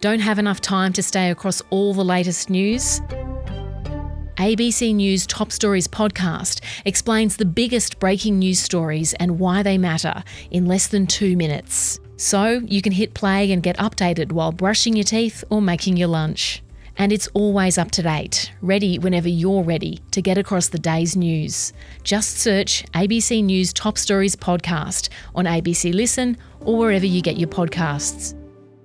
Don't have enough time to stay across all the latest news? ABC News Top Stories podcast explains the biggest breaking news stories and why they matter in less than 2 minutes. So you can hit play and get updated while brushing your teeth or making your lunch. And it's always up to date, ready whenever you're ready to get across the day's news. Just search ABC News Top Stories podcast on ABC Listen or wherever you get your podcasts.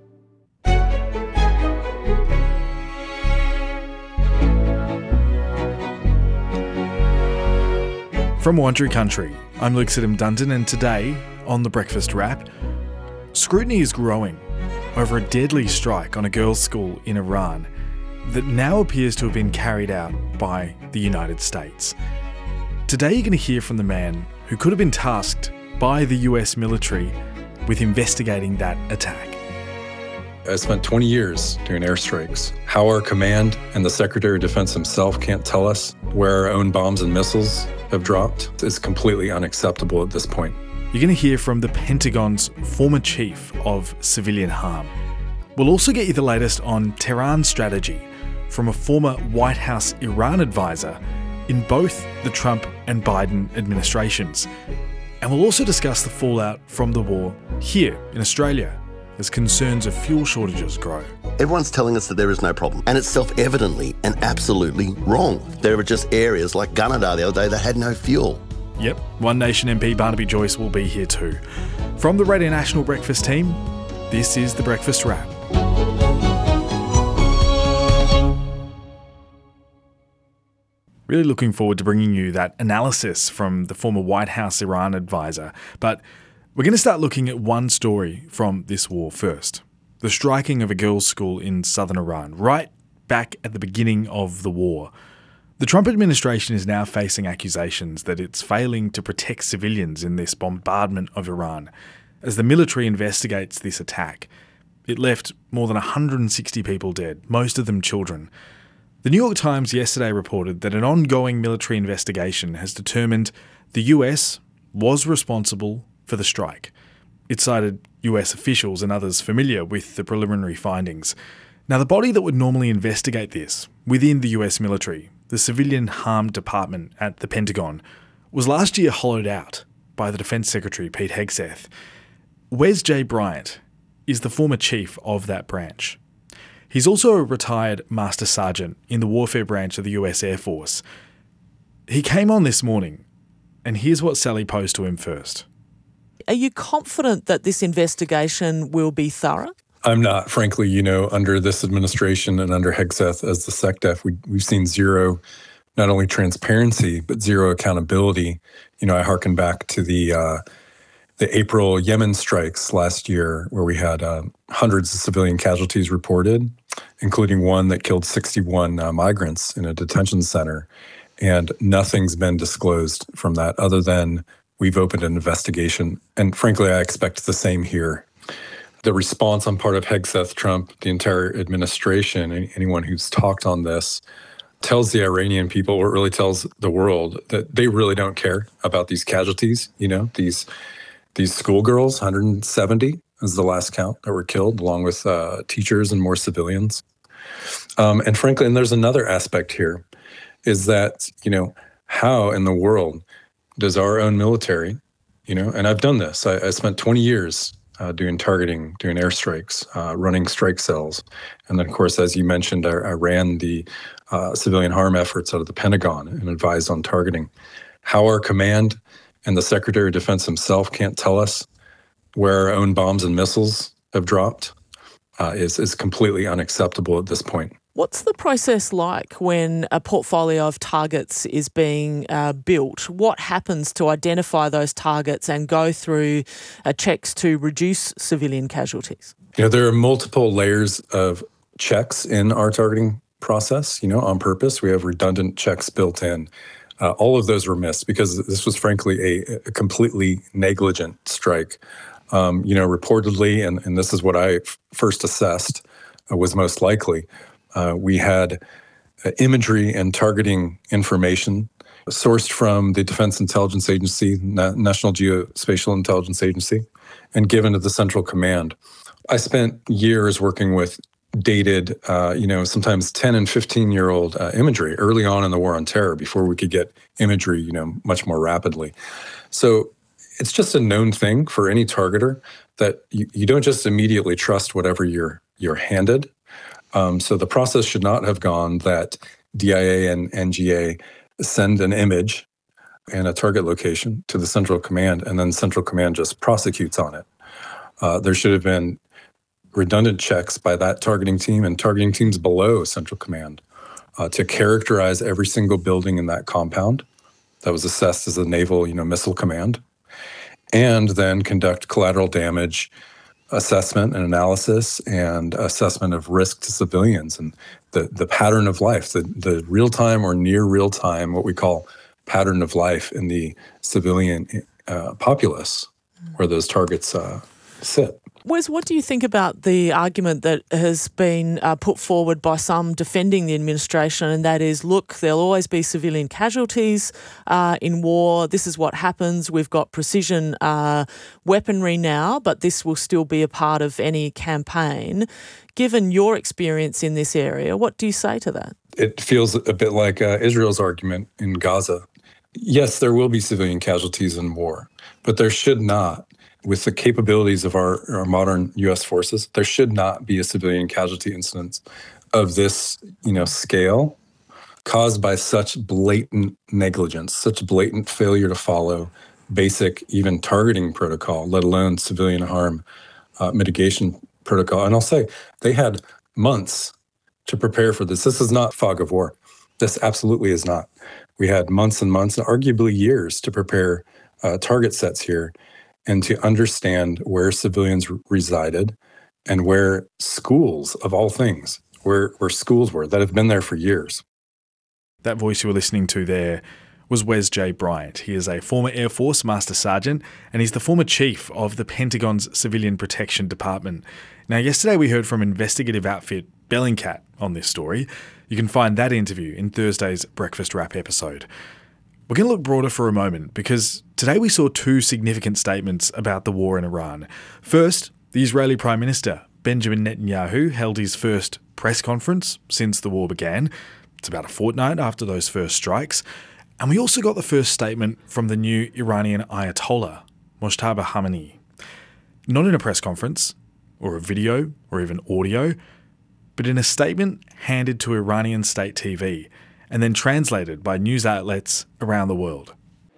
From Wandry Country, I'm Luke Sidham-Dundon, and today, on The Breakfast Wrap, scrutiny is growing over a deadly strike on a girls' school in Iran that now appears to have been carried out by the United States. Today you're going to hear from the man who could have been tasked by the US military with investigating that attack. I spent 20 years doing airstrikes. How our command and the Secretary of Defense himself can't tell us where our own bombs and missiles have dropped is completely unacceptable at this point. You're going to hear from the Pentagon's former chief of civilian harm. We'll also get you the latest on Tehran strategy from a former White House Iran advisor in both the Trump and Biden administrations. And we'll also discuss the fallout from the war here in Australia as concerns of fuel shortages grow. Everyone's telling us that there is no problem, and it's self-evidently and absolutely wrong. There are just areas like Gunnedah the other day that had no fuel. Yep, One Nation MP Barnaby Joyce will be here too. From the Radio National Breakfast team, this is The Breakfast Wrap. Really looking forward to bringing you that analysis from the former White House Iran advisor, but we're going to start looking at one story from this war first. The striking of a girls' school in southern Iran, right back at the beginning of the war. The Trump administration is now facing accusations that it's failing to protect civilians in this bombardment of Iran. As the military investigates this attack, it left more than 160 people dead, most of them children. The New York Times yesterday reported that an ongoing military investigation has determined the US was responsible for the strike. It cited US officials and others familiar with the preliminary findings. Now, the body that would normally investigate this within the US military, the Civilian Harm Department at the Pentagon, was last year hollowed out by the Defense Secretary, Pete Hegseth. Wes J. Bryant is the former chief of that branch. He's also a retired Master Sergeant in the warfare branch of the US Air Force. He came on this morning, and here's what Sally posed to him first. Are you confident that this investigation will be thorough? I'm not, frankly. Under this administration and under Hegseth as the SecDef, we've seen zero, not only transparency, but zero accountability. I hearken back to the April Yemen strikes last year, where we had hundreds of civilian casualties reported, including one that killed 61 migrants in a detention center. And nothing's been disclosed from that other than we've opened an investigation. And frankly, I expect the same here. The response on part of Hegseth, Trump, the entire administration, anyone who's talked on this, tells the Iranian people, or really tells the world, that they really don't care about these casualties. These schoolgirls, 170 is the last count that were killed, along with teachers and more civilians. And frankly, and there's another aspect here, is that, how in the world does our own military, and I've done this. I spent 20 years doing targeting, doing airstrikes, running strike cells. And then, of course, as you mentioned, I ran the civilian harm efforts out of the Pentagon and advised on targeting. How our command and the Secretary of Defense himself can't tell us where our own bombs and missiles have dropped is completely unacceptable at this point. What's the process like when a portfolio of targets is being built? What happens to identify those targets and go through checks to reduce civilian casualties? There are multiple layers of checks in our targeting process, on purpose. We have redundant checks built in. All of those were missed because this was frankly a completely negligent strike. Reportedly, and this is what I first assessed was most likely, we had imagery and targeting information sourced from the Defense Intelligence Agency, National Geospatial Intelligence Agency, and given to the Central Command. I spent years working with dated, sometimes 10 and 15-year-old imagery early on in the War on Terror before we could get imagery, much more rapidly. So it's just a known thing for any targeter that you don't just immediately trust whatever you're handed. So the process should not have gone that DIA and NGA send an image and a target location to the Central Command, and then Central Command just prosecutes on it. There should have been redundant checks by that targeting team and targeting teams below Central Command to characterize every single building in that compound that was assessed as a Naval, Missile Command, and then conduct collateral damage assessment and analysis and assessment of risk to civilians and the pattern of life, the real-time or near real-time, what we call pattern of life in the civilian populace where those targets sit. Wes, what do you think about the argument that has been put forward by some defending the administration, and that is, look, there'll always be civilian casualties in war. This is what happens. We've got precision weaponry now, but this will still be a part of any campaign. Given your experience in this area, what do you say to that? It feels a bit like Israel's argument in Gaza. Yes, there will be civilian casualties in war, but there should not. With the capabilities of our modern U.S. forces, there should not be a civilian casualty incident of this, scale caused by such blatant negligence, such blatant failure to follow basic, even targeting protocol, let alone civilian harm mitigation protocol. And I'll say they had months to prepare for this. This is not fog of war. This absolutely is not. We had months and months, and arguably years, to prepare target sets here and to understand where civilians resided and where schools, of all things, where schools were that have been there for years. That voice you were listening to there was Wes J. Bryant. He is a former Air Force Master Sergeant, and he's the former chief of the Pentagon's Civilian Protection Department. Now, yesterday we heard from investigative outfit Bellingcat on this story. You can find that interview in Thursday's Breakfast Wrap episode. We're going to look broader for a moment because today we saw two significant statements about the war in Iran. First, the Israeli Prime Minister, Benjamin Netanyahu, held his first press conference since the war began. It's about a fortnight after those first strikes. And we also got the first statement from the new Iranian Ayatollah, Mojtaba Khamenei. Not in a press conference, or a video, or even audio, but in a statement handed to Iranian state TV and then translated by news outlets around the world.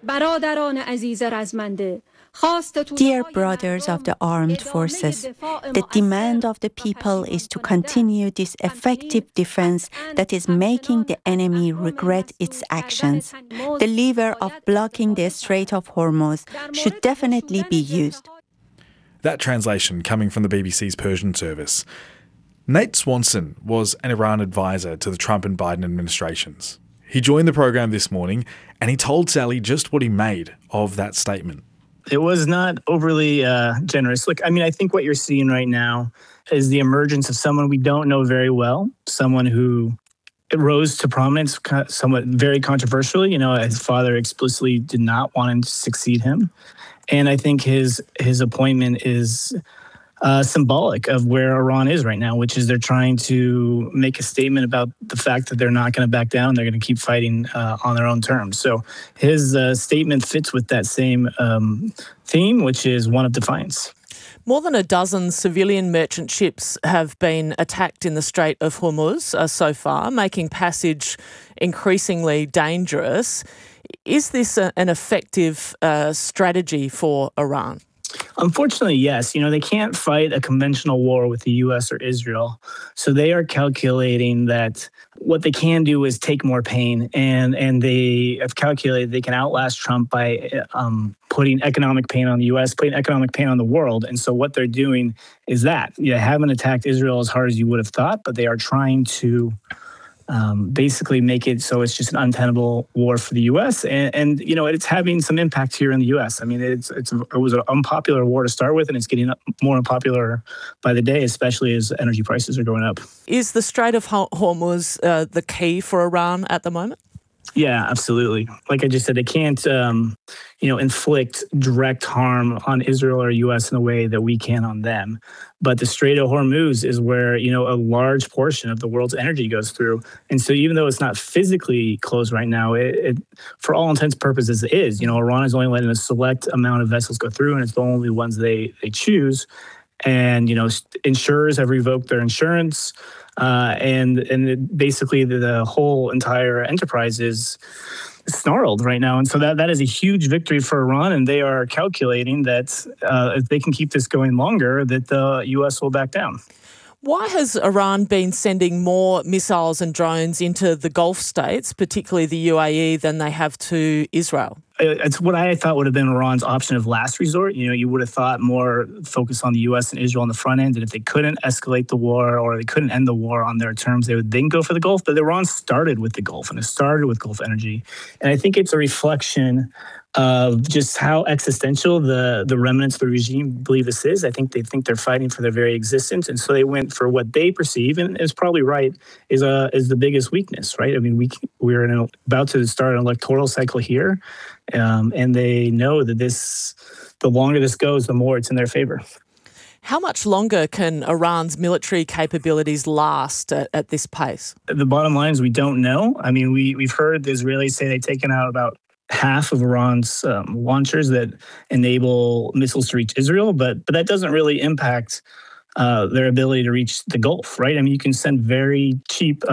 Dear brothers of the armed forces, the demand of the people is to continue this effective defense that is making the enemy regret its actions. The lever of blocking the Strait of Hormuz should definitely be used. That translation coming from the BBC's Persian service. Nate Swanson was an Iran advisor to the Trump and Biden administrations. He joined the program this morning and he told Sally just what he made of that statement. It was not overly generous. Look, I think what you're seeing right now is the emergence of someone we don't know very well, someone who rose to prominence somewhat very controversially. His father explicitly did not want him to succeed him. And I think his appointment is symbolic of where Iran is right now, which is they're trying to make a statement about the fact that they're not going to back down. They're going to keep fighting on their own terms. So his statement fits with that same theme, which is one of defiance. More than a dozen civilian merchant ships have been attacked in the Strait of Hormuz so far, making passage increasingly dangerous. Is this an effective strategy for Iran? Unfortunately, yes. They can't fight a conventional war with the U.S. or Israel. So they are calculating that what they can do is take more pain. And they have calculated they can outlast Trump by putting economic pain on the U.S., putting economic pain on the world. And so what they're doing is that. They haven't attacked Israel as hard as you would have thought, but they are trying to basically make it so it's just an untenable war for the U.S. And it's having some impact here in the U.S. It was an unpopular war to start with, and it's getting more unpopular by the day, especially as energy prices are going up. Is the Strait of Hormuz the key for Iran at the moment? Yeah, absolutely. Like I just said, they can't, inflict direct harm on Israel or U.S. in a way that we can on them. But the Strait of Hormuz is where, a large portion of the world's energy goes through. And so even though it's not physically closed right now, it for all intents and purposes, it is. Iran is only letting a select amount of vessels go through, and it's the only ones they choose. And, insurers have revoked their insurance. Basically the whole entire enterprise is snarled right now. And so that is a huge victory for Iran. And they are calculating that if they can keep this going longer, that the U.S. will back down. Why has Iran been sending more missiles and drones into the Gulf states, particularly the UAE, than they have to Israel? It's what I thought would have been Iran's option of last resort. You would have thought more focus on the U.S. and Israel on the front end, and if they couldn't escalate the war or they couldn't end the war on their terms, they would then go for the Gulf. But Iran started with the Gulf, and it started with Gulf energy. And I think it's a reflection of just how existential the remnants of the regime believe this is. I think they think they're fighting for their very existence, and so they went for what they perceive, and it's probably right, is the biggest weakness, right? I mean, we're about to start an electoral cycle here, and they know that the longer this goes, the more it's in their favor. How much longer can Iran's military capabilities last at this pace? The bottom line is we don't know. I mean, we've heard the Israelis say they've taken out about half of Iran's launchers that enable missiles to reach Israel, but that doesn't really impact their ability to reach the Gulf, right? I mean, you can send very cheap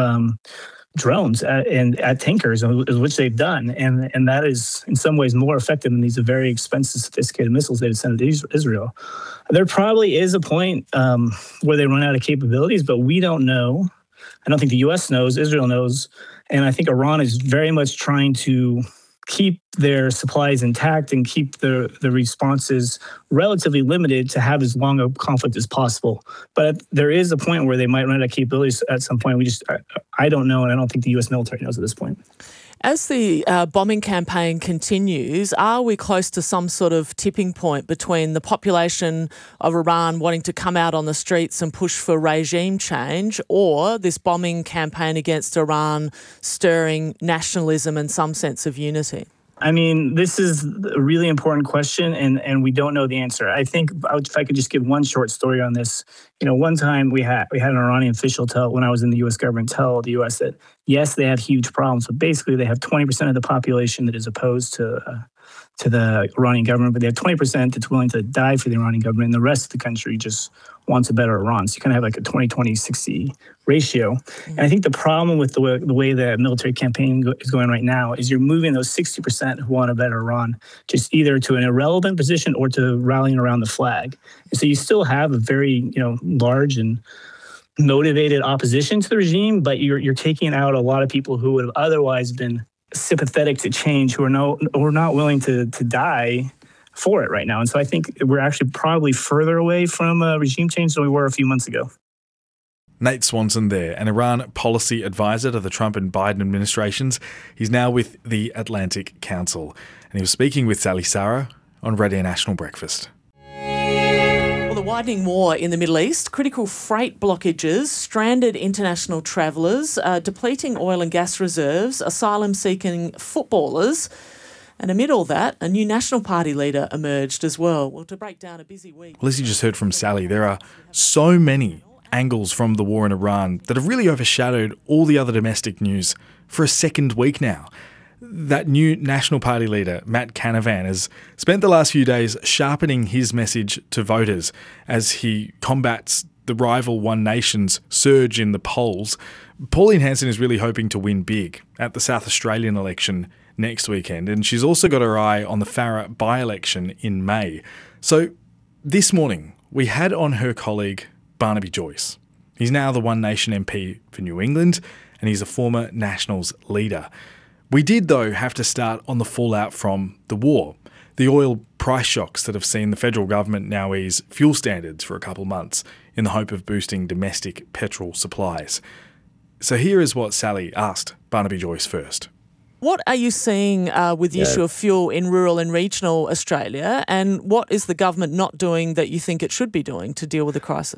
drones at tankers, which they've done, and that is in some ways more effective than these very expensive, sophisticated missiles they would send to Israel. There probably is a point where they run out of capabilities, but we don't know. I don't think the U.S. knows, Israel knows, and I think Iran is very much trying to keep their supplies intact and keep the responses relatively limited to have as long a conflict as possible. But there is a point where they might run out of capabilities at some point. I don't know, and I don't think the U.S. military knows at this point. As the bombing campaign continues, are we close to some sort of tipping point between the population of Iran wanting to come out on the streets and push for regime change, or this bombing campaign against Iran stirring nationalism and some sense of unity? I mean, this is a really important question, and we don't know the answer. I think if I could just give one short story on this. One time we had an Iranian official when I was in the U.S. government, tell the U.S. that, yes, they have huge problems, but basically they have 20% of the population that is opposed to the Iranian government, but they have 20% that's willing to die for the Iranian government, and the rest of the country just wants a better Iran. So you kind of have like a 20-20-60 ratio. Mm-hmm. And I think the problem with the way the military campaign is going right now is you're moving those 60% who want a better Iran just either to an irrelevant position or to rallying around the flag. And so you still have a very large and motivated opposition to the regime, but you're taking out a lot of people who would have otherwise been sympathetic to change, who are not willing to die for it right now. And so I think we're actually probably further away from a regime change than we were a few months ago. Nate Swanson there, an Iran policy advisor to the Trump and Biden administrations. He's now with the Atlantic Council, and he was speaking with Sally Sara on Radio National Breakfast. Well, the widening war in the Middle East, critical freight blockages, stranded international travellers, depleting oil and gas reserves, asylum-seeking footballers. And amid all that, a new National Party leader emerged as well. Well, to break down a busy week... Well, as you just heard from Sally, there are so many angles from the war in Iran that have really overshadowed all the other domestic news for a second week now. That new National Party leader, Matt Canavan, has spent the last few days sharpening his message to voters as he combats the rival One Nation's surge in the polls. Pauline Hanson is really hoping to win big at the South Australian election next weekend, and she's also got her eye on the Farrer by-election in May. So this morning, we had on her colleague Barnaby Joyce. He's now the One Nation MP for New England, and he's a former Nationals leader. We did, though, have to start on the fallout from the war, the oil price shocks that have seen the federal government now ease fuel standards for a couple months in the hope of boosting domestic petrol supplies. So here is what Sally asked Barnaby Joyce first. What are you seeing with the issue of fuel in rural and regional Australia, and what is the government not doing that you think it should be doing to deal with the crisis?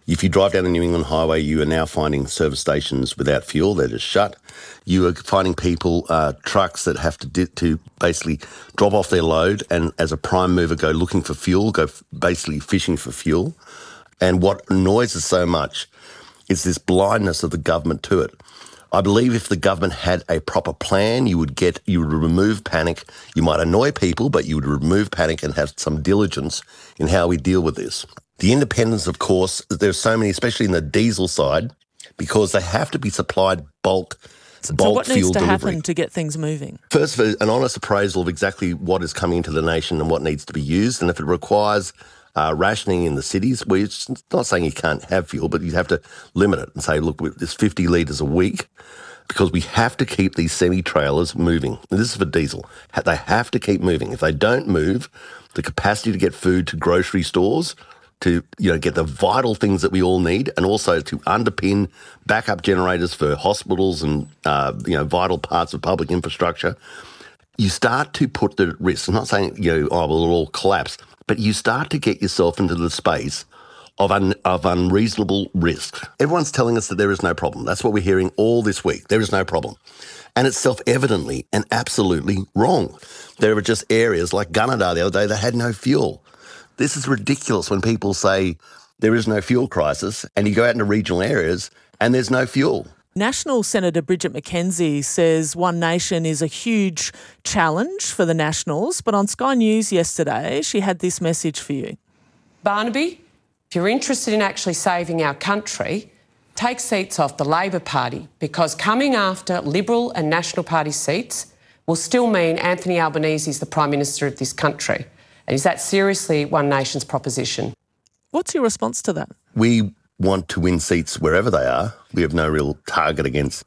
If you drive down the New England Highway, you are now finding service stations without fuel. They're just shut. You are finding people, trucks that have to basically drop off their load and as a prime mover go looking for fuel, go basically fishing for fuel. And what annoys us so much is this blindness of the government to it. I believe if the government had a proper plan, you would remove panic. You might annoy people, but you would remove panic and have some diligence in how we deal with this. The independents, of course, there's so many, especially in the diesel side, because they have to be supplied bulk So what needs fuel to delivery. happen to get things moving? First, an honest appraisal of exactly what is coming into the nation and what needs to be used. And if it requires rationing in the cities, it's not saying you can't have fuel, but you have to limit it and say, look, there's 50 litres a week because we have to keep these semi-trailers moving. And this is for diesel. They have to keep moving. If they don't move, the capacity to get food to grocery stores, to get the vital things that we all need, and also to underpin backup generators for hospitals and vital parts of public infrastructure, you start to put the risk. I'm not saying it'll all collapse, but you start to get yourself into the space of unreasonable risk. Everyone's telling us that there is no problem. That's what we're hearing all this week. There is no problem. And it's self-evidently and absolutely wrong. There are just areas like Gunnedah the other day that had no fuel. This is ridiculous when people say there is no fuel crisis and you go out into regional areas and there's no fuel. National Senator Bridget McKenzie says One Nation is a huge challenge for the Nationals, but on Sky News yesterday, she had this message for you. Barnaby, if you're interested in actually saving our country, take seats off the Labor Party, because coming after Liberal and National Party seats will still mean Anthony Albanese is the Prime Minister of this country. And is that seriously One Nation's proposition? What's your response to that? We want to win seats wherever they are. We have no real target against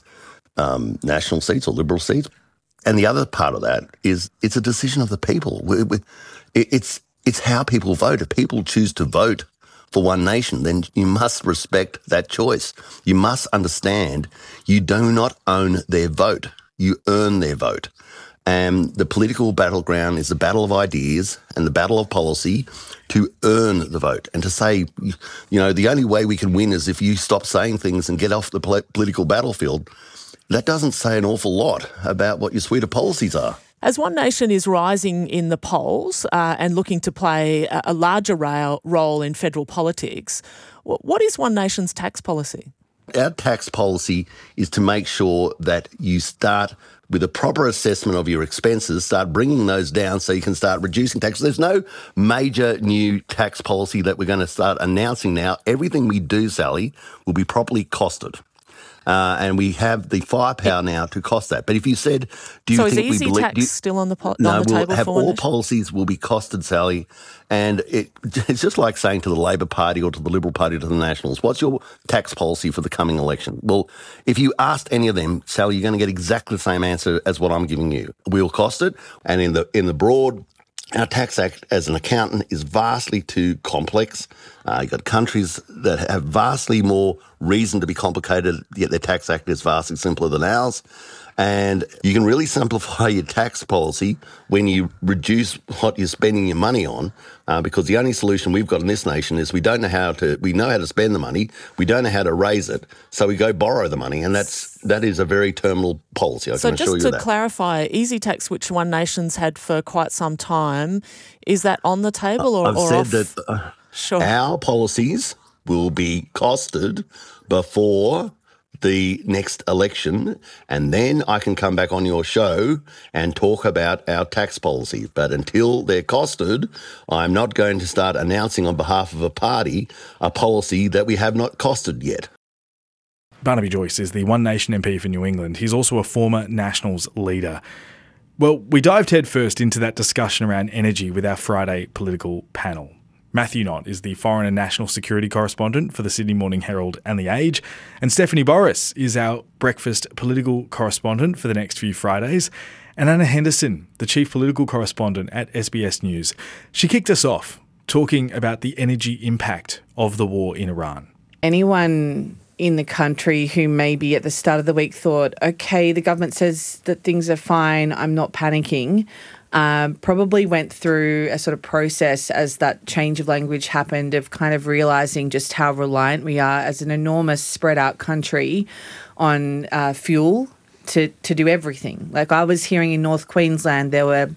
national seats or Liberal seats. And the other part of that is it's a decision of the people. It's how people vote. If people choose to vote for One Nation, then you must respect that choice. You must understand you do not own their vote. You earn their vote. And the political battleground is the battle of ideas and the battle of policy to earn the vote. And to say, the only way we can win is if you stop saying things and get off the political battlefield, that doesn't say an awful lot about what your suite of policies are. As One Nation is rising in the polls and looking to play a larger role in federal politics, what is One Nation's tax policy? Our tax policy is to make sure that you start with a proper assessment of your expenses, start bringing those down so you can start reducing taxes. There's no major new tax policy that we're going to start announcing now. Everything we do, Sally, will be properly costed. And we have the firepower now to cost that. But if you said, do you think is easy tax still on the table? We'll have all One policies will be costed, Sally. And it's just like saying to the Labor Party or to the Liberal Party, to the Nationals, what's your tax policy for the coming election? Well, if you asked any of them, Sally, you're going to get exactly the same answer as what I'm giving you. We'll cost it. And in the broad, our tax act as an accountant is vastly too complex. You've got countries that have vastly more reason to be complicated, yet their tax act is vastly simpler than ours. And you can really simplify your tax policy when you reduce what you're spending your money on, because the only solution we've got in this nation is we know how to spend the money, we don't know how to raise it, so we go borrow the money, and that is a very terminal policy, I can assure you that. So just to clarify, easy tax, which One Nation's had for quite some time, is that on the table or I've said off? that Sure. Our policies will be costed before the next election, and then I can come back on your show and talk about our tax policy. But until they're costed, I'm not going to start announcing on behalf of a party a policy that we have not costed yet. Barnaby Joyce is the One Nation MP for New England. He's also a former Nationals leader. Well, we dived headfirst into that discussion around energy with our Friday political panel. Matthew Knott is the Foreign and National Security Correspondent for the Sydney Morning Herald and The Age, and Stephanie Boris is our breakfast political correspondent for the next few Fridays, and Anna Henderson, the Chief Political Correspondent at SBS News. She kicked us off talking about the energy impact of the war in Iran. Anyone in the country who maybe at the start of the week thought, okay, the government says that things are fine, I'm not panicking, probably went through a sort of process as that change of language happened of kind of realising just how reliant we are as an enormous spread out country on fuel to do everything. Like I was hearing in North Queensland there were,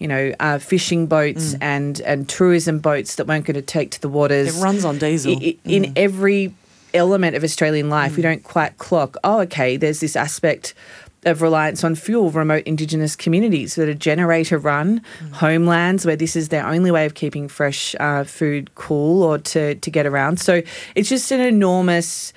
fishing boats and tourism boats that weren't going to take to the waters. It runs on diesel. In every element of Australian life, we don't quite clock, there's this aspect of reliance on fuel, remote Indigenous communities that are generator run, homelands where this is their only way of keeping fresh food cool or to get around. So it's just an enormous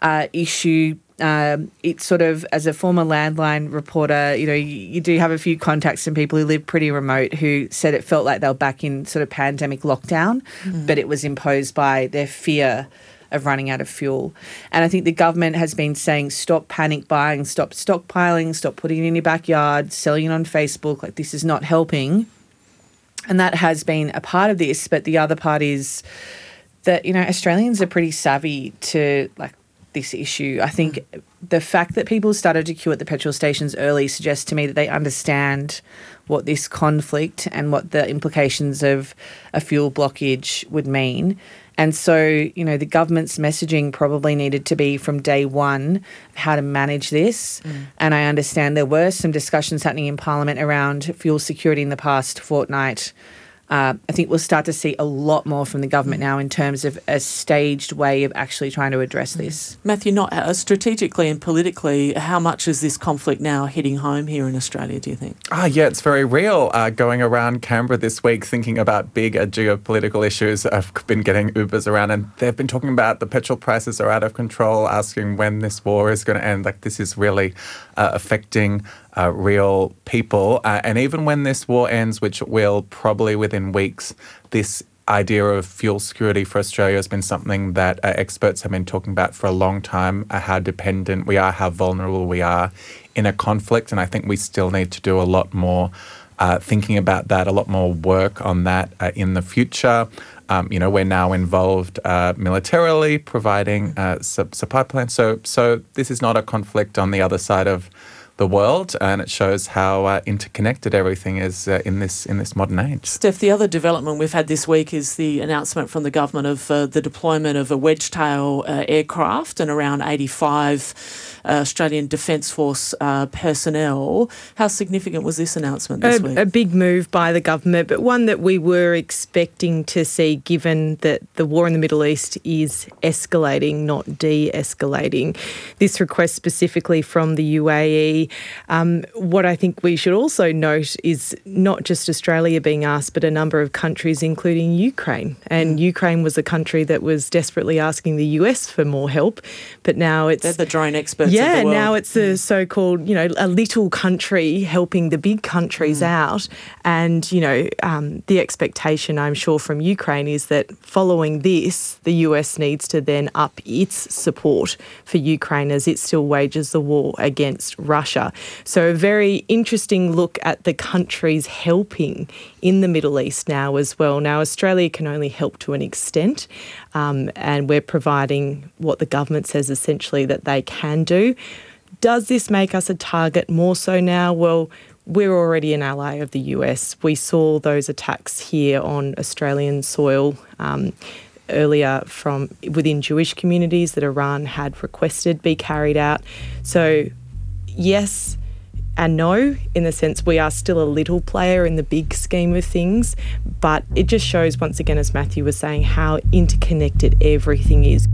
issue. It's sort of, as a former landline reporter, you do have a few contacts and people who live pretty remote who said it felt like they were back in sort of pandemic lockdown, but it was imposed by their fear of running out of fuel. And I think the government has been saying stop panic buying, stop stockpiling, stop putting it in your backyard, selling it on Facebook, like this is not helping. And that has been a part of this, but the other part is that, Australians are pretty savvy to this issue. I think the fact that people started to queue at the petrol stations early suggests to me that they understand what this conflict and what the implications of a fuel blockage would mean. And so, the government's messaging probably needed to be from day one how to manage this. And I understand there were some discussions happening in Parliament around fuel security in the past fortnight. I think we'll start to see a lot more from the government now in terms of a staged way of actually trying to address this. Matthew, not strategically and politically, how much is this conflict now hitting home here in Australia, do you think? Yeah, it's very real. Going around Canberra this week thinking about big geopolitical issues, I've been getting Ubers around and they've been talking about the petrol prices are out of control, asking when this war is going to end. This is really affecting real people. And even when this war ends, which will probably within weeks, this idea of fuel security for Australia has been something that experts have been talking about for a long time, how dependent we are, how vulnerable we are in a conflict. And I think we still need to do a lot more thinking about that, a lot more work on that in the future. We're now involved militarily, providing supply plans. So this is not a conflict on the other side of the world, and it shows how interconnected everything is in this modern age. Steph, the other development we've had this week is the announcement from the government of the deployment of a Wedgetail aircraft and around 85 Australian Defence Force personnel. How significant was this announcement this week? A big move by the government, but one that we were expecting to see given that the war in the Middle East is escalating, not de-escalating. This request specifically from the UAE. What I think we should also note is not just Australia being asked, but a number of countries, including Ukraine. And Ukraine was a country that was desperately asking the US for more help, but now it's... They're the drone experts of the world. Now it's a so-called, a little country helping the big countries out. And, the expectation, I'm sure, from Ukraine is that following this, the US needs to then up its support for Ukraine as it still wages the war against Russia. So a very interesting look at the countries helping in the Middle East now as well. Now, Australia can only help to an extent, and we're providing what the government says essentially that they can do. Does this make us a target more so now? Well, we're already an ally of the US. We saw those attacks here on Australian soil earlier from within Jewish communities that Iran had requested be carried out. So yes and no, in the sense we are still a little player in the big scheme of things, but it just shows once again, as Matthew was saying, how interconnected everything is.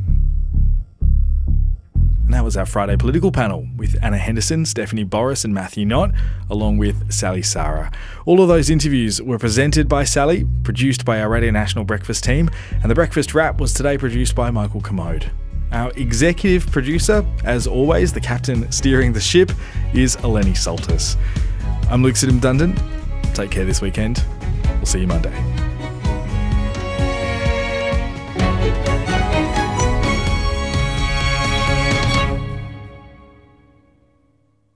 And that was our Friday political panel with Anna Henderson, Stephanie Boris and Matthew Knott, along with Sally Sara. All of those interviews were presented by Sally, produced by our Radio National Breakfast team, and the Breakfast Wrap was today produced by Michael Commode. Our executive producer, as always, the captain steering the ship, is Eleni Saltis. I'm Luke Sidham-Dundon. Take care this weekend. We'll see you Monday.